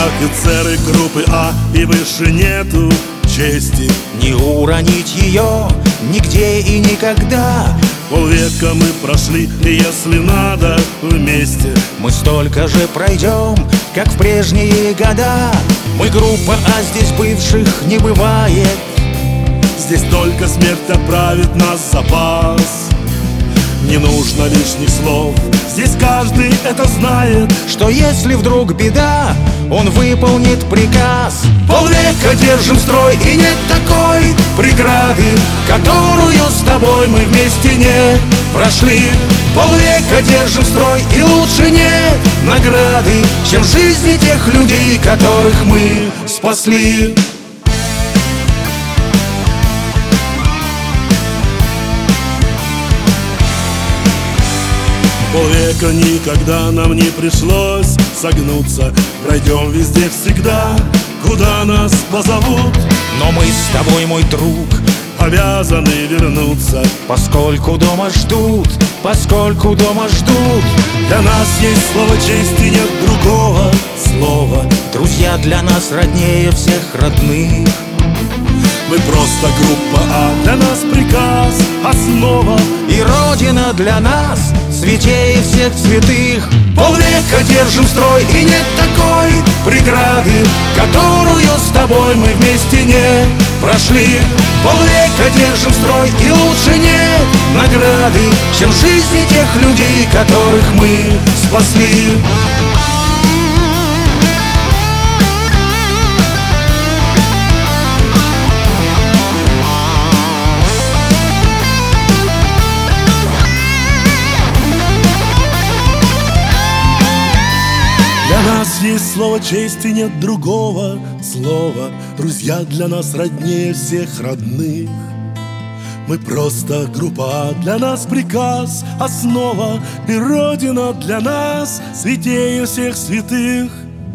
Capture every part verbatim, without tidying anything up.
офицеры группы А, и выше нету чести не уронить ее нигде и никогда. Полвека мы прошли, и если надо, вместе мы столько же пройдем, как в прежние года. Мы группа А, здесь бывших не бывает. Здесь только смерть отправит нас в запас. Не нужно лишних слов, здесь каждый это знает, что если вдруг беда, он выполнит приказ. Полвека держим строй, и нет такой преграды, которую с тобой мы вместе не прошли. Полвека держим строй, и лучше нет награды, чем жизни тех людей, которых мы спасли. Полвека никогда нам не пришлось согнуться. Пройдем везде всегда, куда нас позовут. Но мы с тобой, мой друг, обязаны вернуться, поскольку дома ждут, поскольку дома ждут. Для нас есть слово чести, нет другого слова. Друзья для нас роднее всех родных. Мы просто группа А, для нас приказ, основа. И Родина для нас святее всех святых. Полвека держим строй, и нет такой преграды, которую с тобой мы вместе не прошли. Полвека держим строй, и лучше нет награды, чем жизни тех людей, которых мы спасли. Для нас есть слово чести, нет другого слова. Друзья для нас роднее всех родных. Мы просто группа А, для нас приказ, основа. И Родина для нас святее всех святых.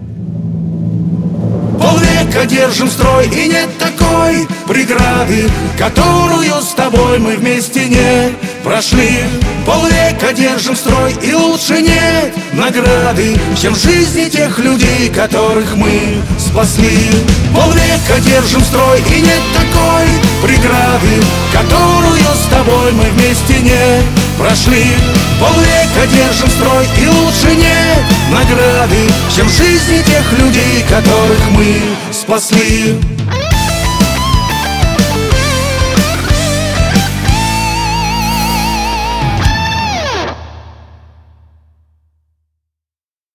Полвека держим строй, и нет такой преграды, которую с тобой мы вместе не прошли. Полвека держим строй, и лучше нет награды, чем жизни тех людей, которых мы спасли. Полвека держим строй, и нет такой преграды, которую с тобой мы вместе не прошли. Полвека держим строй, и лучше нет награды, чем жизни тех людей, которых мы спасли.